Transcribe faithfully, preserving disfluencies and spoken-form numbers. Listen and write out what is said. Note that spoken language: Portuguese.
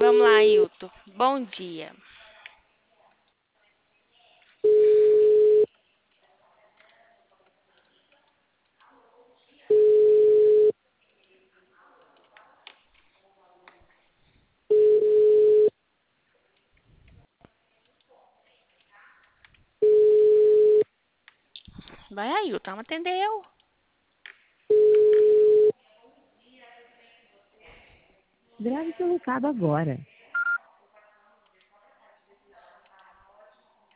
Vamos lá, Ailton. Bom dia. Vai, Ailton, não atendeu. Grave seu recado agora.